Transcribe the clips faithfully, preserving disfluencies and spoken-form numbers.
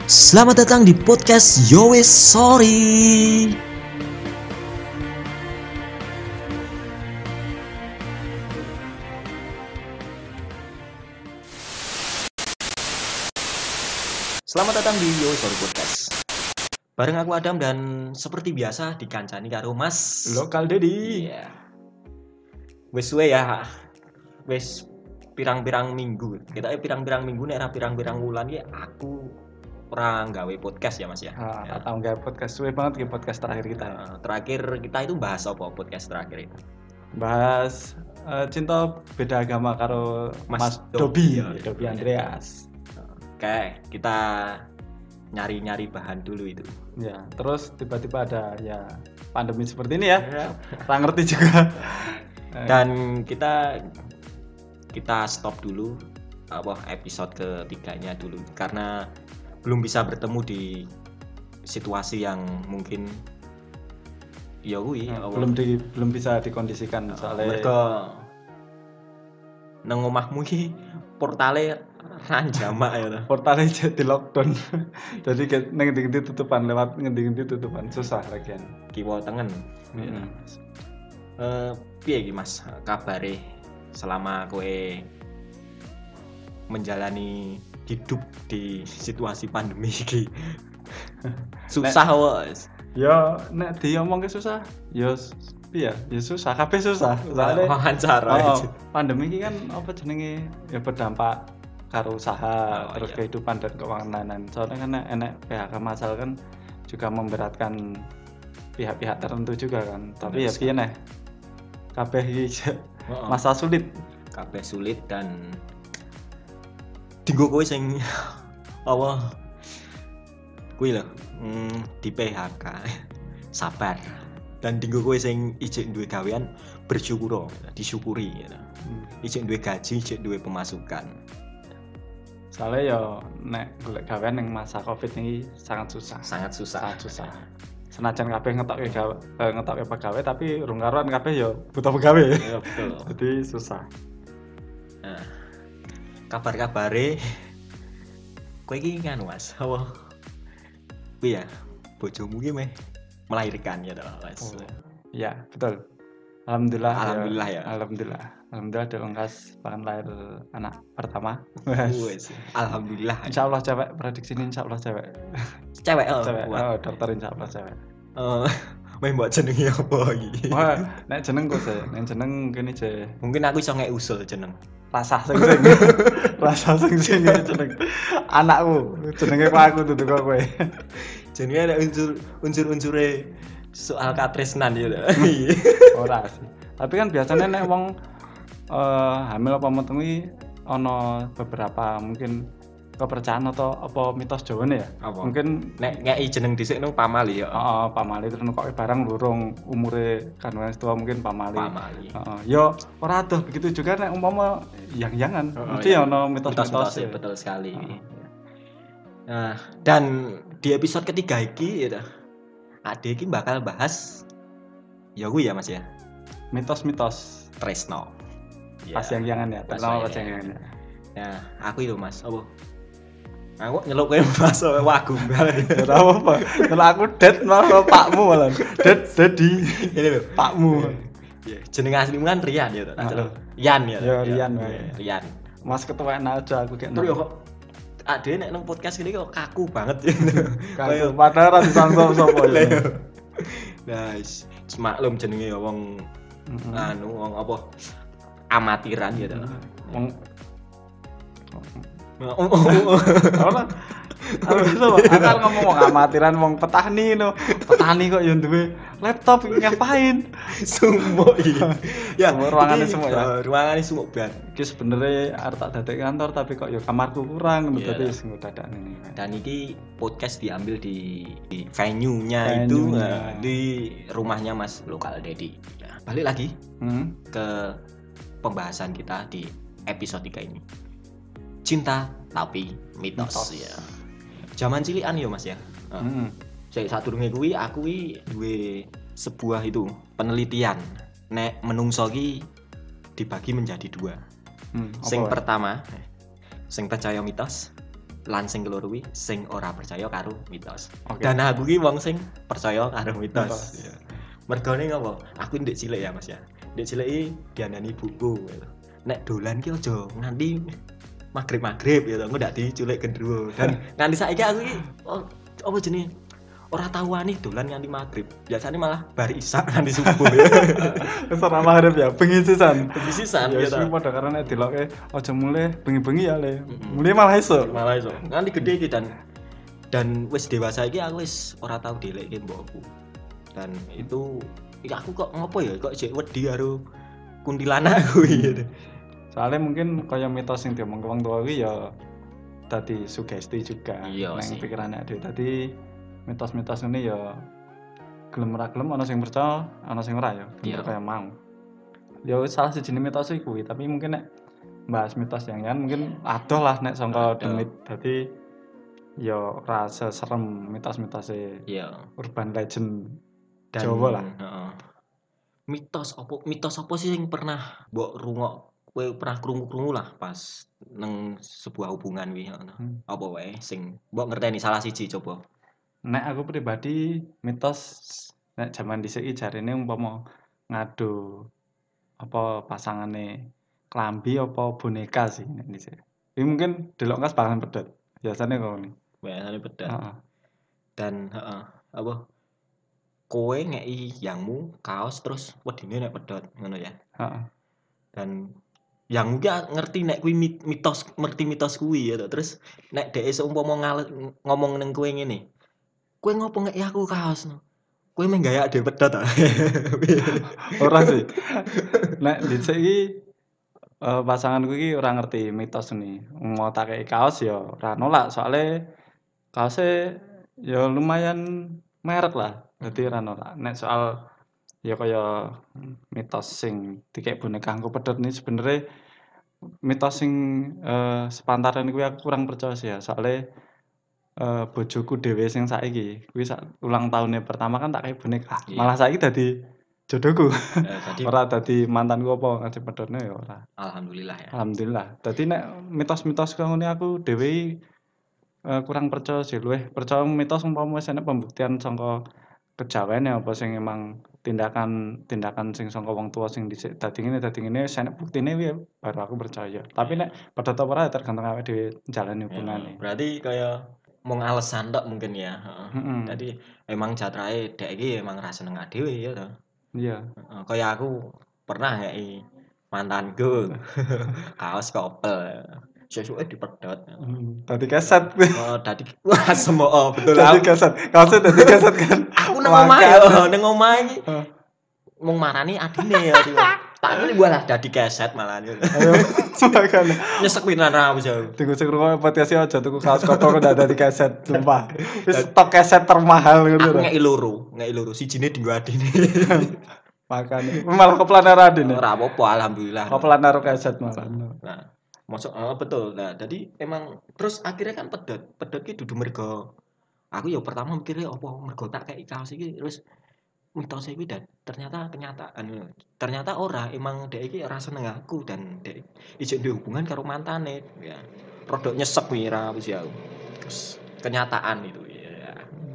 Selamat datang di podcast Yowes Sorry. Selamat datang di Yowes Sorry Podcast. Bareng aku Adam dan seperti biasa dikancani karo Mas Lokal Dedi. Iya. Wes we ya. Wes pirang-pirang minggu. Kita pirang-pirang minggu nek ra pirang-pirang wulan ya aku orang gawe podcast ya Mas ya. Ah, Ya. atau enggak podcast suwe banget ke podcast terakhir kita. Nah, terakhir kita itu bahas apa podcast terakhir itu? Bahas eh, cinta beda agama karo Mas Mas, Dobi. Dobi, Ya, Dobi ya. Andreas. Oke, kita nyari-nyari bahan dulu itu. Ya, terus tiba-tiba ada ya pandemi seperti ini ya. Nggak ngerti juga. Eh, Dan kita kita stop dulu apa episode ketiganya dulu karena belum bisa bertemu di situasi yang mungkin ya kuwi nah, apa, belum di belum bisa dikondisikan soalnya mergo nang omahmu iki portale ranjama ya to. portalnya jadi lockdown. Jadi kayak neng ngendi tutupan lewat ngendi tutupan susah lagian. Kiwa tengen. Mm-mm. Eh piye iki Mas kabare selama kowe menjalani hidup di situasi pandemi iki? Susah wes. Ya nek diomong ke susah, ya s- iya, ya susah, kabeh susah. Soalnya Wawancara oh, aja. pandemi ini kan apa jenenge ya berdampak karo usaha, Oh, terus iya. kehidupan dan keuangan. Soalnya kan enek P H K massal kan juga memberatkan pihak-pihak tertentu juga kan. Tapi ya Bener piye neh. Kabeh iki j- Heeh. masa sulit. Kabeh sulit dan dinggo kowe sing apa kuwi lho mm, di P H K sabar dan dinggo kowe sing ijek duwe gawean bersyukur disyukuri gitu. Hmm. Ijek duwe gaji, ijek duwe pemasukan. Soalnya ya nek golek gawean yang masa Covid ini sangat susah. Sangat susah. Sangat susah. Senajan kabeh ngetokke gawe eh, ngetokke pegawai tapi rung karuan kabeh ya butuh pegawai. Ya betul. Jadi susah. Nah, kabar-kabare kowe iki kan Mas, apa? Kuwi ya, bojomu ki meh melahirkan ya toh, Mas. Oh, iya, betul. Alhamdulillah. Alhamdulillah ya. Alhamdulillah. Alhamdulillah ada lengkas bahkan lahir anak pertama. Wes, alhamdulillah. Insya Allah cewek, prediksi ini insya Allah cewek. Cewek oh. Cewek. Wah. Oh, dokter insya Allah cewek. Eh, meh mbok jenenge apa iki? Wah, nek jeneng kok sih, nek jeneng gini je. Mungkin aku iso ngek usul jeneng. Rasa sing sing. Rasa sing sing jeneng. Anakku, jenenge kok aku dudu kok kowe. Jenenge ada unsur unsur-unsure soal katresnan ya. toh. Ora sih. Tapi kan biasanya nek wong eh, hamil apa metu kuwi ana beberapa mungkin kepercayaan atau apa mitos Jawa nih ya. Apa? Mungkin Nek ngeki jeneng dhisik nang pamali ya. heeh pamali terus kok barang lurung umure kandungan tua mungkin pamali. Pamali. Heeh. Yo ora adoh begitu juga nek umpama yang-yangan Oh, mesti iya. ana mitos-mitos. Mitos-mitos ya, betul sekali. Nah, dan di episode ketiga iki ya toh, Ade iki bakal bahas ya kuwi ya Mas ya. Mitos-mitos Tresno. pas yang-yangan ya, Pas terutama pas yang-yangan. yang-yangan. Nah, aku itu Mas, apa? Aku nyeluk kowe Mas wagu mbal. Ya ora apa. Kalau aku dead malah pakmu malah. Dead dedi Ini lho, pakmu. ya, jeneng aslimu kan Rian ya toh. Ah, Terus Yan ya. toh? Ya, Rian, Ya, ya. Rian. Mas ketuaan aja aku kayak Terus ya kok Ade nek nang podcast gini kok kaku banget ya. Kaku, padahal ra disangka sapa Lah, ya. ya. Nah, is- is maklum jenenge ya wong Heeh. anu wong apa amatiran ya toh. Wong Oh, oh, oh. ora aku itu akal ngomong wong amatiran wong petani no. Petani kok yo duwe laptop iki ngapain? Sumuk iki. Ya, Sumuk, ruangannya iki, sumuk ya? eh, Ruangannya sumuk banget. Iki sebenarnya arep tak dadek kantor tapi kok yo kamarku kurang ngono Iya. dadi wis ngudadak ini. Dan ini podcast diambil di, di venue-nya itu Venue-nya. eh, di rumahnya Mas Lokal Dedi. Nah, balik lagi Hmm. ke pembahasan kita di episode tiga ini. Cinta tapi mitos, Mitos. ya. Zaman cilian ya Mas ya. Heeh. Hmm. Saya saat durunge kuwi aku kuwi duwe sebuah itu penelitian nek menungso ki dibagi menjadi dua. Hmm. Sing apa? pertama, sing percaya mitos, lan sing keloro kuwi sing ora percaya karo mitos. Oke. Dan aku ki wong sing percaya karo mitos. Mitos. Ya. Mergone ngopo? Aku ndek cilik ya Mas ya. Ndek cilik iki diandani ibuku gitu. Nek dolan ki aja nganti magrib-magrib ya to, engko ndak diculik gendruwo. Dan nganti saiki aku iki oh, apa jenenge? Ora tau wani dolan nganti magrib. Biasane malah bar isak nganti subuh ya. Wis ora maghrib ya, bengi sisan. Bengi sisan Ya ya sing to. padha karo nek diloke aja mulai bengi-bengi ya le. Mm-mm. Mulai malah esuk. Malah iso. Nganti gede iki dan dan wis dewasa iki aku wis ora tau delekke mbokku. Dan itu ya aku kok ngopo ya kok jek wedi karo kuntilanak kuwi gitu. Soalnya mungkin kaya mitos sing diomong wong tua kuwi ya dadi sugesti juga Iya nang sih. pikirane dhewe. Dadi mitos-mitos ini ya gelem ora gelem ana sing percaya, ana sing ora ya. Iya. Bener kaya mau. Ya salah siji mitos iki kuwi, tapi mungkin nek bahas mitos yang kan mungkin adoh lah nek sangka Adoh. demit. Dadi ya ora serem mitos-mitose Iya. urban legend Dan Jawa lah. heeh. Mitos apa mitos apa sih yang pernah mbok rungok kowe pernah krungu-krungu lah pas nang sebuah hubungan kuwi ngono. Hmm. Apa wae sing mbok ngerteni salah siji coba. Nek aku pribadi mitos nek jaman dhisik iki jarine umpama ngadu apa pasangane klambi apa boneka sih nek dhisik. Iki mungkin delok kas bahan pedhot. Biasane kok ngene. Biasane bedat. Heeh. Dan heeh, apa kowe ngeki yangmu kaos terus wedine nek pedhot ngono ya. Heeh. Dan yang ki ngerti nek kuwi mit- mitos ngerti mitos kuwi ya toh. Terus nek dhek seumpama ngale- ngomong ning kowe ngene. Kowe ngopo ngeki aku kaos no? Kowe meh gayak dhewe pedhot ta? Ora sih. Nek dhisik iki eh, pasanganku iki ora ngerti mitos ini. Mau tak kei kaos ya ora nolak soalnya kaosnya ya lumayan merek lah. Dadi ora nolak. Nek soal ya kaya mitos sing dikek boneka angko pedhot ini sebenarnya mitos sing eh, sepantaran kuwi aku kurang percaya sih ya. Soalnya eh, bojoku dhewe sing saiki kuwi sak ulang tahunnya pertama kan tak kei boneka. Iya. Malah saiki dadi jodohku. Eh, Tadi Ora dadi mantanku apa ngasih pedhotne ya ora. alhamdulillah ya. Alhamdulillah. Dadi nek mitos-mitos kaya ngene aku dhewe eh, kurang percaya sih luwih percaya mitos umpama wis ana pembuktian saka kejawane apa sing emang tindakan-tindakan sing saka wong tua sing dhisik dadi ngene dadi ngene wis ana buktine kuwi baru aku percaya. Tapi nek pedhot apa ora ya tergantung awake dhewe njalani Ya, hubungane. berarti kaya mung alasan tok mungkin ya, heeh. Heeh. Jadi emang jatrae dek iki emang ra seneng dhewe ya toh. Iya. Heeh, kaya aku pernah ngeki mantanku kaos couple. Sesuke dipedhot. Hmm, Dadi keset kuwi. Oh, dadi wah semua oh, betul Dadi aku. keset. Kaosnya dadi keset kan. Aku nang omahe Makanya. oh, nang omahe iki Heeh. mung marani adine ya. Tak kira gua lah dadi keset malah. Ayo makane. Nyesek pisan ra wis aku. Tunggu sing ngrungokne podcast iki aja tuku kaos kotor ndak dadi keset, sumpah. Wis stok keset termahal ngono Aku lho. ngeki loro, ngeki loro. Sijine dienggo adine. Makane malah keplanar adine. Ora apa-apa alhamdulillah. Keplanar keset malah. Nah, masuk oh, betul. Nah, jadi emang terus akhirnya kan pedhot. Pedhot ki dudu mergo aku ya pertama mikirnya apa mergo tak kei kaos iki terus mitos iki dan ternyata kenyataan. Ternyata ora, emang dhek iki ora seneng aku dan dhek ijek duwe hubungan karo mantane ya. Rodok nyesek kuwi ra wis ya. Terus kenyataan itu ya.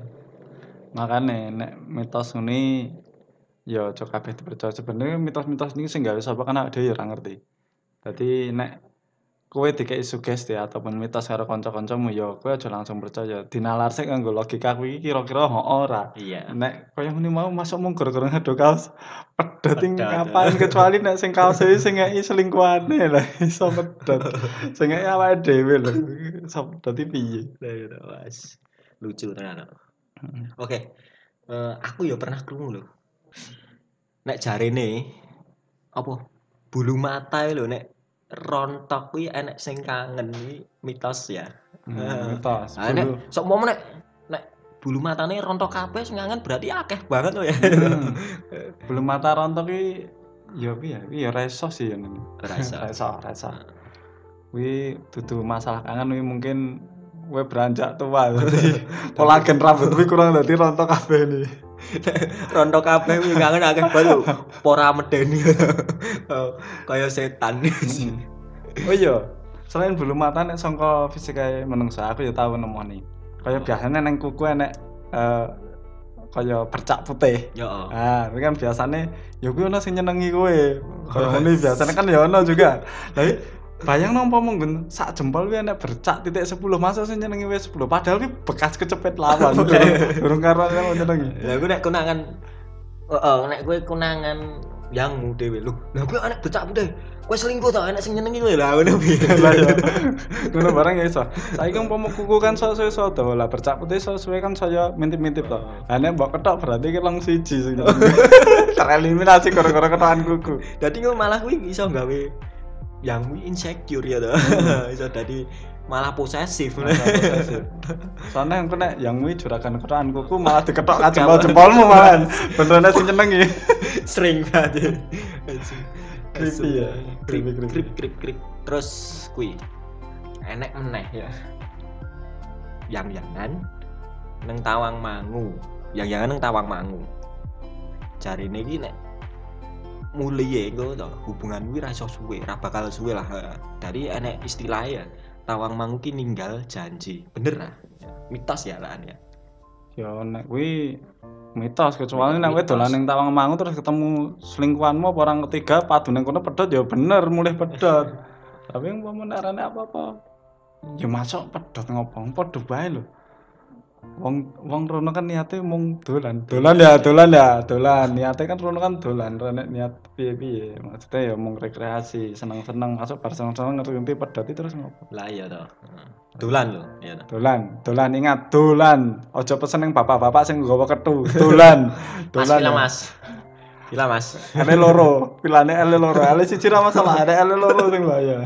Makane nek mitos ngene ya aja kabeh dipercaya. Sebenarnya mitos-mitos niki sing gawe sapa kan awake dhewe ya ora ngerti. Dadi nek kowe dikei sugesti ataupun mitos karo kanca-kancamu ya kowe aja langsung percaya. Dinalar sik nganggo logika kuwi kira-kira heeh ora. Iya. Nek kaya ngene mau masuk mung gara-gara ngado kaos pedhot ing Pedhot. ngapain kecuali nek sing kaos iki sing ngeki selingkuhane lah iso pedhot. Sing ngeki awake dhewe lho. Iso pedhot iki piye? Lah ya Mas. Lucu ternyata. Heeh. Oke. Eh, aku ya pernah krungu lho. Nek jarene apa bulu mata lho nek rontok kuwi enek sing kangen iki mitos ya. Hmm, mitos. Ah, Bulu. nek sok momen nek nek bulu matane rontok kabeh sing kangen berarti akeh banget lho ya. Hmm. Bulu mata rontok iki ya piye? Iki ya reso sih ya ngene. Reso. Reso, reso. Kuwi dudu masalah kangen kuwi mungkin kowe beranjak tua dadi kolagen rambut kuwi kurang dadi rontok kabeh nih. Rontok kabeh kuwi kangen akeh banget lho. Ora medeni. Oh, kaya setan. Oh iya, selain bulu mata nek sangka fisike menungsa aku ya tau nemoni. Kaya Oh. biasane nang kuku enek eh kaya bercak putih. Ya. Ah, tapi kan biasane ya kuwi ono sing nyenengi kowe. Kaya ngene biasane kan ya ono juga. Lah bayang nang umpama nggon sak jempol kuwi enek bercak titik sepuluh masa sing nyenengi wis sepuluh padahal kuwi bekas kecepet lawan. Durung karo yang nyenengi. Lah aku nek konangan heeh, nek kowe konangan yangmu dhewe lho. Lah kowe anak bercak putih. Kowe selingkuh ta enek sing nyenengi kowe lah ngono piye. Lah ya. Ngono barang ya iso. Saiki umpama kuku kan sok-sok iso to. Lah bercak putih sok-suwe kan saya mintip-mintip to. Lah nek mbok ketok berarti ki lang siji sing tereliminasi gara-gara ketokan kuku. Dadi ngono malah kuwi iso gawe yangmu insecure ya to. Iso dadi malah posesif. Posesif. Soalnya yang kena yang wi juragan ketokan kuku malah diketok ka jempol-jempolmu malah. Benerane sing nyenengi. Sering banget. Creepy ya. Krip Creepy, creepy. krip krip krip. Terus kuwi enek meneh ya. Yang-yangan nang Tawangmangu. Yang-yangan nang Tawangmangu. Jarine iki nek mulih engko to hubungan kuwi ra iso suwe, ra bakal suwe lah. Dari enek istilah ya. Tawangmangu ki ninggal janji. Bener lah. Mitos ya lah ya. Ya nek kuwi mitos kecuali nek kowe Mitos. dolan ning Tawangmangu terus ketemu selingkuhanmu apa orang ketiga padu ning kono pedhot ya bener mulih pedhot. Tapi umpama nek arane apa-apa ya masuk pedhot ngopo padha bae lho. Wong wong rono kan niate mung dolan. Dolan ya, dolan ya, dolan. Niate kan rono kan dolan, nek niat piye-piye. Maksudnya ya mung rekreasi, seneng-seneng masuk bar seneng-seneng ngerti pedhoti terus ngopo. Lah iya to. Dolan lho, ya to. Dolan, dolan ingat dolan. Aja pesen ning bapak-bapak sing nggawa kethu. Dolan. Mas Dolan. pila ya. Mas. Pila Mas. Ele loro, pilane ele loro. Ele siji ra masalah, ada ele loro sing bahaya.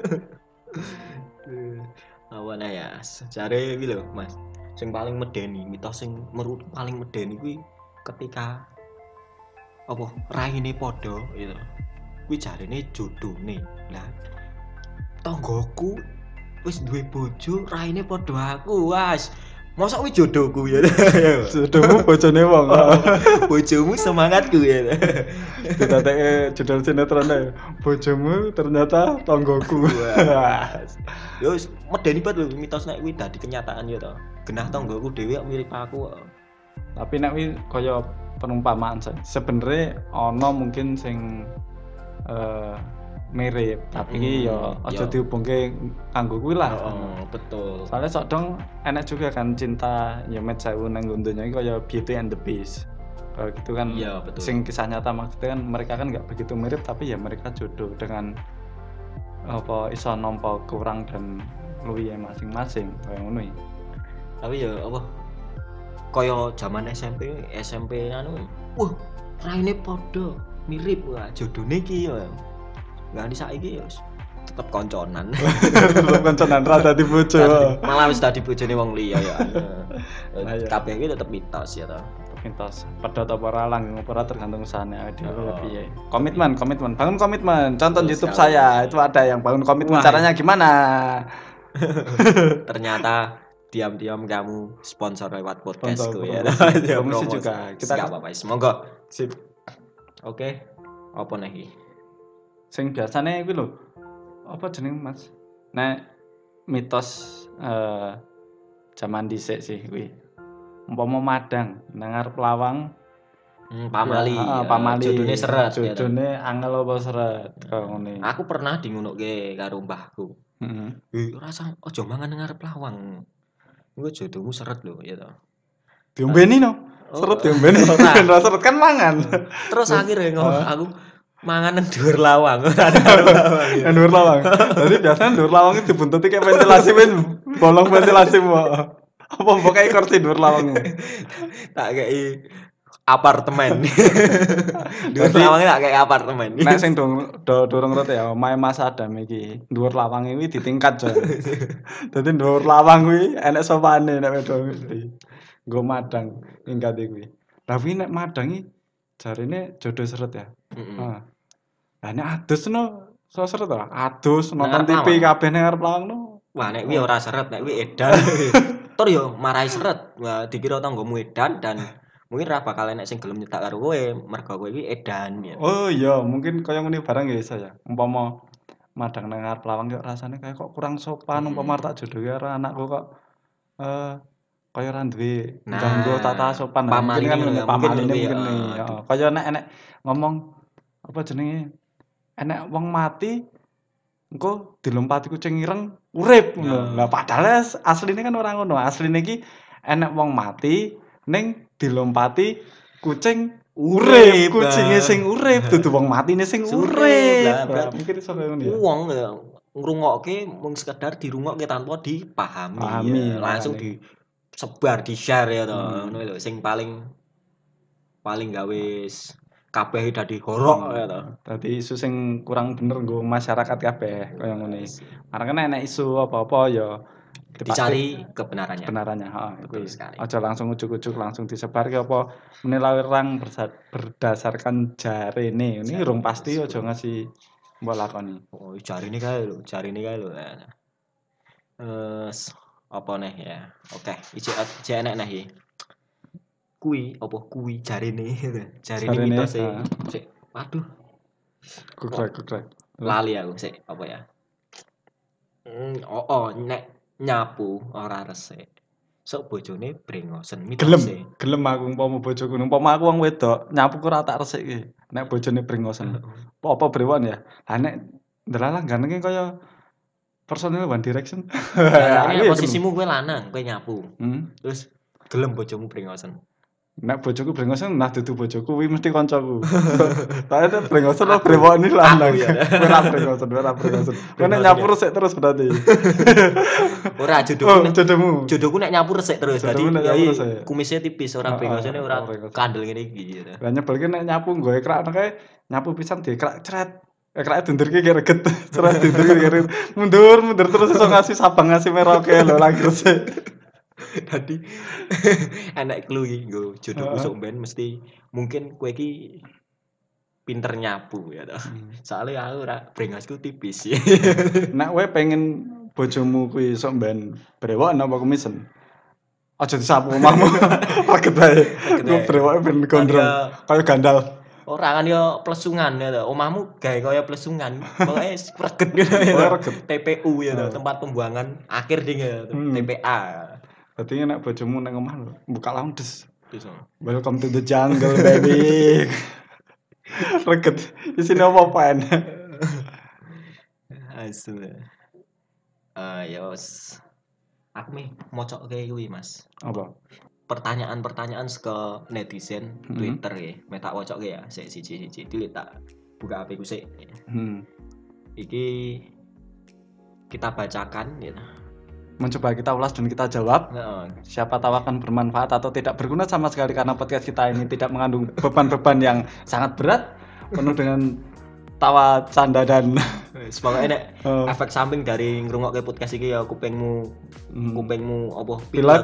Awana ya, jare iki lho Mas. Sing paling medeni, mitos sing menurut paling medeni kuwi ketika apa raine padha gitu. Kuwi jarene jodone. Lah tanggoku wis duwe bojo, raine padha aku, Mas. Mosok kuwi jodohku ya. Jodohmu bojone wong. Bojomu semangatku ya. Ditateke judul sinetronnya. Bojomu ternyata tanggoku. Ya wis medeni banget lho mitos nek kuwi dadi kenyataan ya to. Genah tanggoku dhewe mirip aku. Tapi nek kuwi kaya perumpamaan sih. Sebenarnya ana mungkin sing eh mirip, tapi Mm, ya aja ya. dihubungke kanggo kuwi lah. Oh, betul. Soalnya sok dong enak juga kan cinta ya met sewu nang gundunya iki kaya Beauty and the Beast. Kalau gitu kan Iya, betul. sing kisah nyata maksudnya kan mereka kan nggak begitu mirip tapi ya mereka jodoh dengan apa iso nampa kurang dan luwihe masing-masing kaya ngono iki. Tapi ya apa kaya zaman S M P, S M P anu, wah, raine padha, mirip wah, jodone iki ya. Nganti saiki ya wis tetep konconan. Tetep kancanan ra dadi bojo. Malah wis dadi bojone wong liya ya. Lah, ya. Kabeh iki tetep mitos ya to. Pintas pedhot apa ora langgeng apa ora tergantung usahane awake dhewe Oh. piye. Komitmen, komitmen. Bangun komitmen. Contoh Betul YouTube sekali. saya itu ada yang bangun komitmen. Wah. Caranya gimana? Ternyata diam-diam kamu sponsor lewat podcastku Sponsor, ya. promosi. Ya, Promosi promosi. juga. Kita Kita- enggak apa-apa, semoga. Sip. Oke. Apa nih iki? Sing biasane kuwi lho. Apa jeneng Mas? Nek mitos eh zaman dhisik sih kuwi. Umpama madang nang ngarep lawang Hmm, pamali. ya, heeh, ya, pamali. Jodone seret. ya to. Jodone angel apa seret kaya ngene. Aku pernah di ngonoke karo mbahku. Heeh. Eh, rasa aja mangan nang ngarep lawang. Engko jodohmu seret lho, ya to. Diombeni no. Oh, Seret diombeni. ora. Ben ra seret kan mangan. Terus akhirnya ngomong Oh. aku mangan nang dhuwur lawang. Ora nang ngarep lawang. ya. Nang dhuwur lawang. Jadi biasanya dhuwur lawang itu dibuntuti kayak ventilasi wis bolong ventilasi mbok. Apa mbok kayak kursi dhuwur lawang. Tak kei apartemen. Dhuwur Jadi- lawangnya tak kei apartemen. Nek sing dong do durung ngerti ya, omahe Mas Adam iki, dhuwur lawang iki ditingkat, Jon. Dadi dhuwur lawang kuwi enek sopane nek wedok mesti. Nggo madang tingkat kuwi. Lah kuwi nek madang iki jarine jodoh seret ya. Mm-mm. Heeh. Lah nek adus no so seret ora? Adus nonton Nang T V lawang. kabeh nang arep lawang no. Wah, nek kuwi ora seret, nek kuwi edan. Tur yo marai seret. Wah, dikira tanggamu edan dan mungkin ra bakal enek sing gelem nyetak karo kowe, mergo kowe iki edan ya. Oh iya, mungkin kaya ngene barang ya saya. Umpama madang nang ngarep lawang kok rasane kayak kok kurang sopan Mhm. umpama tak jodohi karo anakku kok eee, kaya ora duwe Nah, ngganggo tata sopan. Nah, mungkin pamaline kan ngono ngene ya, mungkin ngono pamaline kuwi, mungkin nih, heeh, heeh. du Kaya nek enek ngomong apa jenenge, enek wong mati engko dilompati kucing ireng urip ngono. Lah nah, padahal as asline kan ora ngono. Asline iki enek wong mati ning dilompati kucing urip, urip, kucinge ah. sing urip dudu wong matine sing Surip, urip. lah Lah berarti mungkin iso kaya ngono ya. wong ya ngrungokke mung sekedar dirungokke tanpa dipahami Pahami ya, langsung makane. disebar, di-share ya toh, ngono Hmm. lho sing paling paling gawe s kabeh dadi horok ya toh. Hmm. Dadi isu sing kurang bener nggo masyarakat kabeh kaya ngene. Wes, Karena kan enek isu apa-apa ya dipastikan dicari kebenarannya, kebenarannya, heeh, kuwi. betul sekali. Aja langsung ujug-ujug langsung disebarke apa menilai orang bersa berdasarkan jarene. Ini urung Jarine pasti wis aja urung. ngasih mbok lakoni. Oh, jarine kae lho, jarine kae lho. Eee, s apa neh ya, oke, ijek ijek enek neh iki. Kuwi apa kuwi jarine jarine Jarene, mitose heeh, sik waduh kok gegrek gegrek. Terus lali aku sik apa ya, mmm, oo, nek nyapu ora resik, sok bojone brengosen gelem, mitose. gelem aku umpama bojoku, umpama aku wong wedok, nyapu ora tak resikke, nek bojone brengosen. Apa apa brewon ya? Lah nek ndelalah gantenge kaya personil One Direction. Lah nek Aku nek ya gelem. posisimu kowe lanang, kowe nyapu, Hmm. terus gelem bojomu brengosen. Nek bojoku brengosen nah dudu bojoku kuwi mesti kancaku. Soale nek brengosen lo Aku, brewokne aku lanang. ya. Kowe ra brengosen, kowe ra brengosen. Kowe nek Brengosen nyapu ya. resik terus berarti. Ora jodohku Oh, nek jodohmu. jodohku nek nyapu resik terus. Dadi Jodohmu nek nyapu yai resik. kumisnya tipis, ora Heeh, brengosene ora ora brengosen. kandel ngene iki gitu. Lah nyebelke nek nyapu nggoe krak kae nyapu pisan dikrak cret. Eh krake dundurke ki reget. Cret dundurke ki reget. Mundur, mundur terus iso ngasih sabang ngasih meroke lho lagi resik. Dadi enek clue iki nggo jodohku Heeh. sok mben mesti mungkin kowe iki pinter nyapu ya toh. Hmm. Soale aku ora brengosku tipis. Nek kowe pengen bojomu kuwi sok mben brewoken apa kumisen? Aja disapu omahmu. Reget bae. Engko brewoke ben Kan gondrong ya kaya gandal. ora kan ya plesungan ya toh. Omahmu gawe kaya plesungan. Pokoke reget ngono ya Pokoke toh. reget. T P U ya toh, Heeh. tempat pembuangan akhir ding ya, Hmm. T P A. Berarti nek bojomu ning omah lho, buka langsung des. Terus Welcome to the jungle baby. Reget. Isine apa-apaan. asu. Eh ya wes. Aku meh mocoke kuwi, Mas. Apa? Pertanyaan-pertanyaan saka netizen Hmm. Twitter ya. Meh tak wocoke ya, sik siji-siji. Dulu tak buka H P ku sik. Hmm. Iki kita bacakan ya. Mencoba kita ulas dan kita jawab. Heeh. Siapa tahu akan bermanfaat atau tidak berguna sama sekali karena podcast kita ini tidak mengandung beban-beban yang sangat berat, penuh dengan tawa, canda dan Wes pokoke nek uh, efek samping dari ngrungokke podcast iki ya kupingmu hmm, kupingmu apa pilek.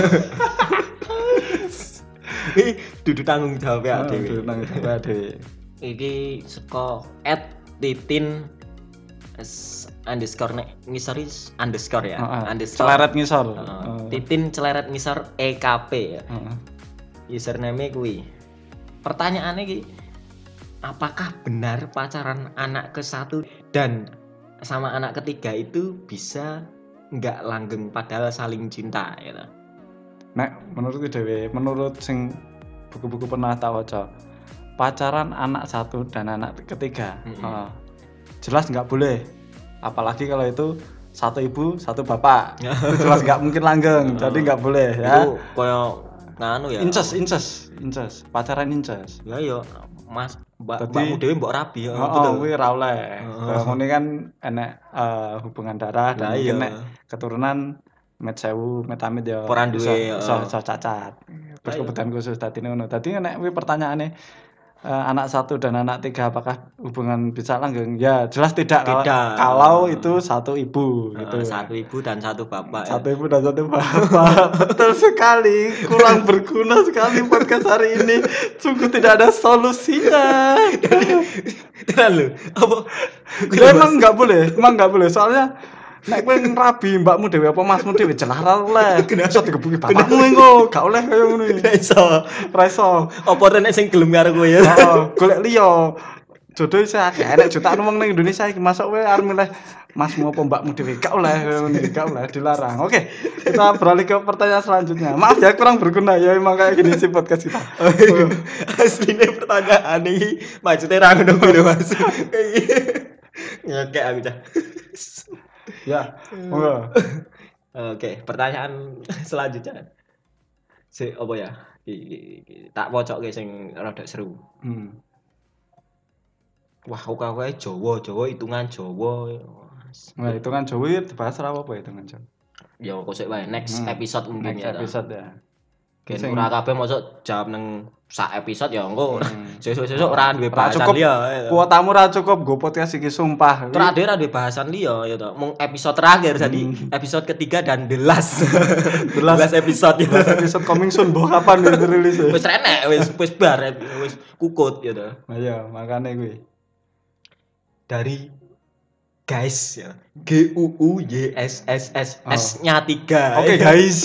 Iki dudu tanggung jawab ya Oh, dhewe. dudu tanggung jawab dhewe. Iki saka at titin s- underscore nek ngisor is underscore ya. Heeh. Underscore. Celeret ngisor. Heeh. Heeh. Titin celeret ngisor E K P ya. Heeh. Username kuwi. Pertanyaannya iki, apakah benar pacaran anak ke satu dan sama anak ketiga itu bisa nggak langgeng padahal saling cinta gitu. Nek menurutku dhewe, menurut sing buku-buku pernah tak waca, pacaran anak satu dan anak ketiga, Mm-mm. heeh, jelas nggak boleh. Apalagi kalau itu satu ibu, satu bapak. Itu jelas nggak mungkin langgeng, jadi nggak boleh ya. Itu koyo nganu ya. Inces, inces, inces, pacaran inces. Ya yo Mas, mbak Dadi- mbakmu dhewe mbok rabi ya. Oh, betul. kuwi ora oleh. Heeh. Kalau ngene kan enek eh, hubungan darah dan Lah mungkin iya. nek keturunan met sewu, met amit ya Ora iso duwe, iso heeh. iso cacat. Terus Lah iya. kebutuhan khusus dadi ngono. Dadi nek kuwi pertanyaane eh, anak satu dan anak tiga apakah hubungan bisa langgeng? Ya, jelas tidak, kalau- Tidak. kalau itu satu ibu Heeh, gitu. satu ibu dan satu bapak ya. Satu ibu dan satu bapak. Betul sekali. Kurang berguna sekali podcast hari ini. Sungguh tidak ada solusinya. Tenan lho. Apa? Ya emang nggak boleh, emang nggak boleh. Soalnya nek kowe ngrabi mbakmu dhewe apa masmu dhewe jelas ra oleh. Iso digebuki bapakmu engko, gak oleh kaya ngono iki. Ora iso. Ra iso. Apa nek sing gelem karo kowe ya? Heeh, golek liya. jodoh isih akeh. Enek jutaan wong ning Indonesia iki masuk kowe arep milih masmu apa mbakmu dhewe gak oleh ngene gak oleh dilarang. Oke, kita beralih ke pertanyaan selanjutnya. Maaf ya kurang berguna ya emang kayak gini sih podcast kita. Asline pertanyaan iki maksudnya ra ngono kuwi lho Mas. Ngekek aku cah. Ya, monggo. Oke, pertanyaan selanjutnya. Si apa ya? Iki tak pocoke sing rada seru. Hmm. Wah, oke-oke Jawa, Jawa hitungan Jawa. Nah, itu kan Jawa ya dibahas ra apa itu kan Jawa. Ya kok sik wae next Hmm. episode mungkin Next ya. episode ya. Gen Sing- ora kabeh mosok jawab nang sak episode ya engko. Hmm. Sesuk-sesuk ora duwe Ora bahasan cukup. liya. Kuotamu ra cukup go podcast iki sumpah. Terus ada ada bahasan liya ya toh. Mung episode terakhir jadi Hmm. episode ketiga dan the last. The last- The last episode ya. Last episode coming soon boh kapan itu rilis ya? Wis renek, wis wis bar, wis kukut ya toh. Nah, iya, makane kuwi. Dari guys ya. G U U Y S S S Oh. S-nya tiga. Oke guys.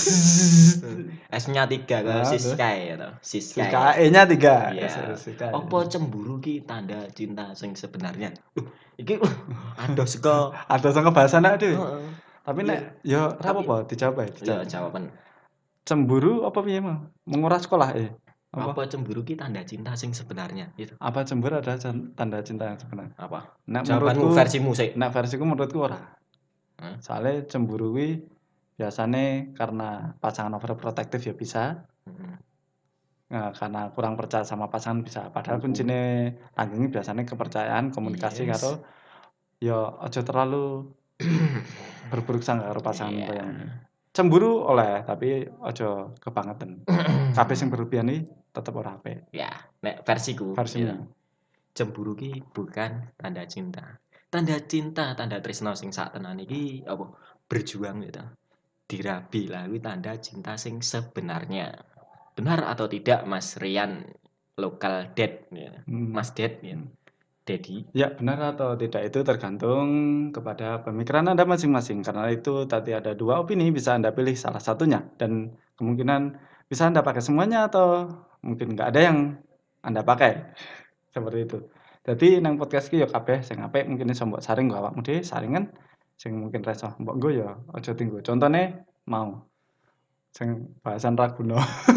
S-nya tiga kalau Ah, Siskai ya toh. Siskai. E-nya tiga. Iya. Siskai. Apa cemburu ki tanda cinta sing sebenarnya? Uh, iki uh, ada saka Ada sang kebahasan ada. Heeh. Tapi Iya. nek yo ora Tapi- apa-apa dijawab ae, Ya dijawab. jawaban. Cemburu apa piye mau? Menguras sekolah eh. Apa? Apa cemburu ki tanda cinta sing sebenarnya? Itu. Apa cemburu adalah jan- tanda cinta yang sebenarnya? Apa? Nek Jawabanmu menurutku versimu sih. nek versiku menurutku ora. Hah? Soalnya cemburu kuwi biasanya karena pasangan overprotective ya bisa. Heeh. Nah, karena kurang percaya sama pasangan bisa. Padahal kuncine langgengnya biasanya kepercayaan, komunikasi Yes. karo ya aja terlalu berburuk sangka karo pasangan Iya. kaya ngono. Cemburu oleh tapi aja kebangetan. Kabeh sing berlebihan iki tetep ora apik. Ya, nek versiku. Versimu. ya. Cemburu ki bukan tanda cinta. Tanda cinta, tanda tresno sing sak tenan iki apa? Berjuang gitu. Dirabi lah kuwi tanda cinta sing sebenarnya. Benar atau tidak Mas Rian lokal dad ya. Hmm. Mas Dad ya. Dedi. Ya, benar atau tidak itu tergantung kepada pemikiran Anda masing-masing. Karena itu tadi ada dua opini, bisa Anda pilih salah satunya. Dan kemungkinan bisa Anda pakai semuanya atau mungkin nggak ada yang Anda pakai. Seperti itu. Jadi nang podcast ki ya kabeh sing apik mungkin iso mbok saring nggo awakmu dhewe saringan sing mungkin ra iso mbok nggo ya aja tinggo. Contone mau sing bahasan ra guna.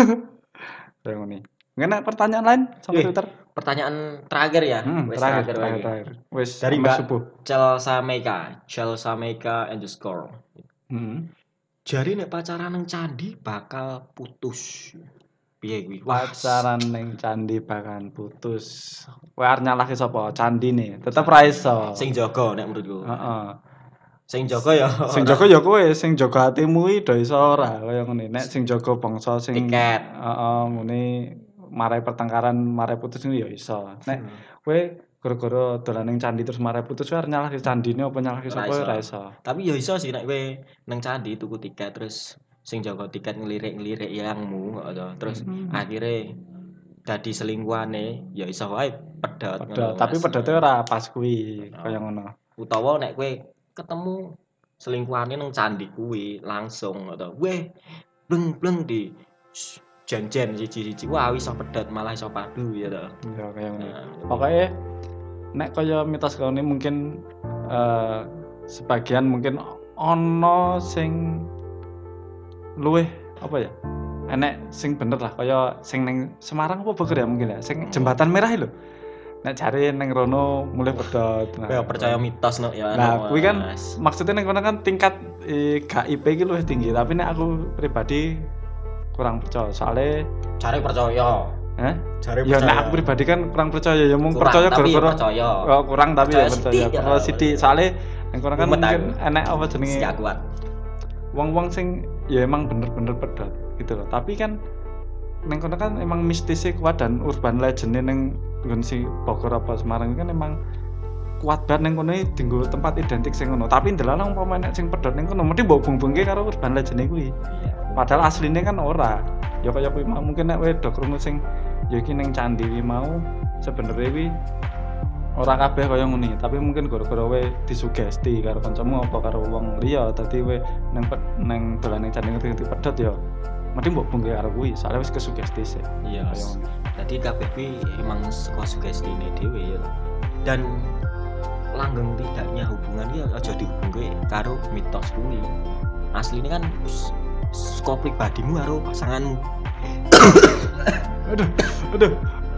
Kayak ngene. Mungkin ada pertanyaan lain sama Eh, Twitter? Pertanyaan terakhir ya. Hmm, Wes terakhir, terakhir, terakhir, lagi. terakhir. Wes Dari sampai Mbak subuh. Chelsea Meka, Chelsea Meka underscore. Hmm. Jari nek pacaran nang candi bakal putus. Piye kuwi? Wah, Pacaran ning candi bakalan putus. Kowe arep nyalahke sapa? Candine. Tetep ra iso. sing jaga nek menurutku. Heeh. Sing jaga ya Sing jaga ya kowe, sing jaga atimu iki do iso ora kaya ngene. Nek sing jaga bangsa sing Tiket. heeh, muni marai pertengkaran, marai putus ini ya iso. Nek kowe gara-gara dolan ning candi terus marai putus kowe arep nyalahke candine apa nyalahke Ora sapa iso. ora iso. Tapi ya iso sih nek kowe nang candi tuku tiket terus sing jaga tiket ngelirik-ngelirik yangmu ngono. Terus Hmm. akhirnya dadi selingkuhane ya iso wae pedhot Pedhot, ngono, tapi Mas. pedote ora pas kuwi kaya ngono. Utawa nek kowe ketemu selingkuhane nang candi kuwi langsung ngono. Weh, bleng-bleng di shh, jen-jen siji-siji. Wah, iso pedhot malah iso padu ya to. Ya kaya ngono. Nah, Pokoknya nek kaya mitos kau ini mungkin eh, sebagian mungkin ono sing luweh apa ya enek sing bener lah kaya sing neng Semarang apa Bogor ya mungkin ya sing jembatan merah lho nek cari neng rono mulai pedot kowe percaya mitos no ya. nah no, kuwi kan Mas. maksudnya neng kono kan tingkat eh, G I P iki luwih tinggi tapi nek aku pribadi kurang percaya soalnya Cari percaya. eh Cari ya percaya. nek aku pribadi kan kurang percaya ya mung Kurang, percaya tapi ya gara-gara percaya. oh, kurang tapi Percaya ya percaya sithik, ya. percaya sithik soalnya neng kono kan Mumet mungkin aku. enek apa jenenge Gak kuat. wong-wong sing ya emang bener-bener pedot gitu loh tapi kan neng kono kan emang mistisnya kuat dan urban legendnya neng nggon si Bogor apa Semarang kan emang kuat banget neng kono tinggal tempat identik sing ngono tapi ndelalang umpama nek sing pedot neng kono mesti mbok bung-bungke karo urban legend kuwi Iya. padahal aslinya kan ora ya kaya kuwi mau mungkin nek wedo krungu sing ya iki ning candi kuwi mau sebenarnya kuwi ora kabeh kaya ngene tapi mungkin gara-gara we disugesti karo kancamu apa karo wong liya dadi we nang nang dolan ning candi ngerti pedhot ya mesti mbok bungke karo kuwi soalnya wis kesugesti sih Iya. kaya ngono Jadi kabeh kuwi emang saka sugestine dhewe ya. Dan langgeng tidaknya hubungan ki aja dihubungke karo mitos kuwi. Asline kan saka pribadimu karo pasanganmu. Aduh, aduh.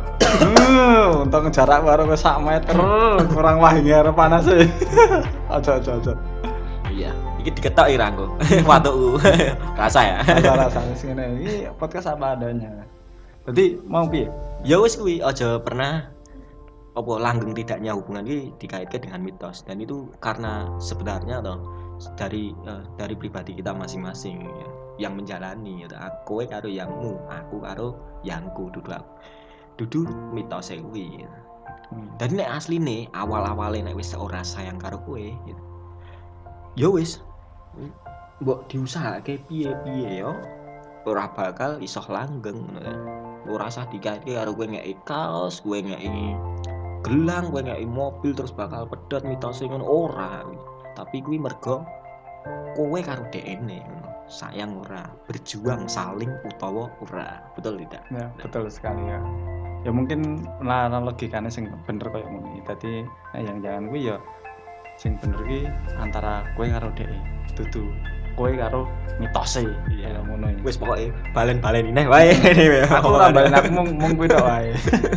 Uh, untung jarak baru ke sak meter, kurang wahinge arep panas e. Aja aja aja. Iya, iki diketok ira engko. Watukku. Rasa ya. Rasa-rasa wis ngene iki podcast apa adanya. Jadi mau piye? Ya wis kuwi aja pernah apa langgeng tidaknya hubungan ini dikaitkan dengan mitos, dan itu karena sebenarnya toh dari uh, dari pribadi kita masing-masing ya, yang menjalani ya, aku karo yangmu, aku karo yangku, dudu aku dudu mitos kuwi. Hmm. Dan nek asline awal-awale nek wis ora sayang karo kowe gitu. Ya wis mbok diusahake piye-piye yo ora bakal iso langgeng ngono ya. Ora usah dikaitke karo kowe ngeki kaos, kowe ngeki gelang, kowe ngeki mobil terus bakal pedhot mitose ngono ora. Tapi kuwi mergo kowe karo dekne ngono. Sayang ora, berjuang saling utawa ora. Betul tidak? Ya, betul sekali ya. Ya mungkin lah logikane sing bener koyo ngono. Dadi nah yang jangan kuwi ya sing bener ki antara kowe karo dhek. Dudu kowe karo mitose ya ngono iki. Wis pokoke balen-balen neh wae. Aku ora balen aku mung mung kuwi tok wae.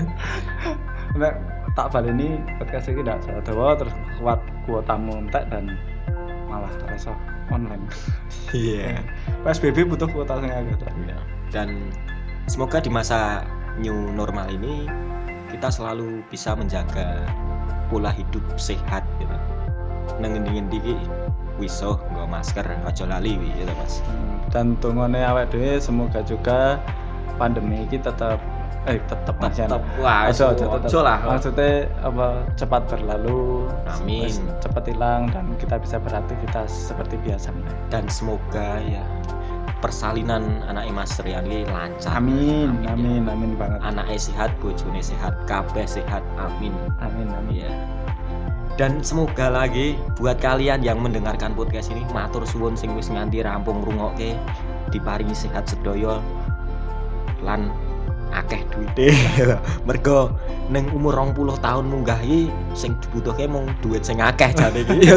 Nek tak baleni podcast iki ndak dawa terus kuat kuotamu entek dan malah rasa online. Iya. P S B B butuh kuota sing akeh. Dan semoga di masa new normal ini kita selalu bisa menjaga pola hidup sehat gitu. Nang ngendi-endi iki wiso nggo masker aja lali wi ya Mas. Dan tungone awake dhewe semoga juga pandemi ini tetap eh tetap tetap wah aja aja lah. Maksudnya apa cepat berlalu, amin, cepat hilang dan kita bisa beraktivitas seperti biasa. Dan semoga ya persalinan anak Mas Riani lancar. Amin, amin, amin, ya. Amin banget. Anaknya sehat, bojone sehat, kabeh sehat. Amin. Amin, amin. Ya. Dan semoga lagi buat kalian yang mendengarkan podcast ini matur suwun sing wis nganti rampung ngrungokke diparingi sehat sedaya lan akeh duite. Mergo ning umur rong puluh tahun munggah iki sing dibutuhke mung duit sing akeh jane iki.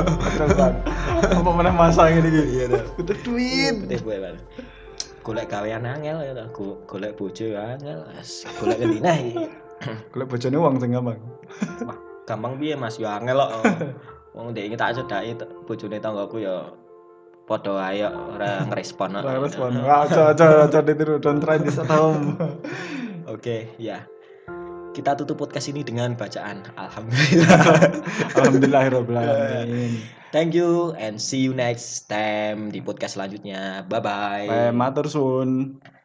Apa meneh masa ngene iki? Iya ta. Butuh duit. Butuh golek gawean angel ya ta, golek bojo angel, golek ngendi nah iki. Golek bojone wong sing gampang. Wah, gampang piye Mas, yo angel kok. Wong ndek iki tak cedhaki bojone tanggaku ya padha ae ora ngrespon kok. Ora ngrespon. Aja aja aja ditiru, don't try this at home. Oke, ya. Kita tutup podcast ini dengan bacaan alhamdulillah. Alhamdulillahirabbil alamin. Thank you and see you next time di podcast selanjutnya. Bye bye. Bye, matur suwun.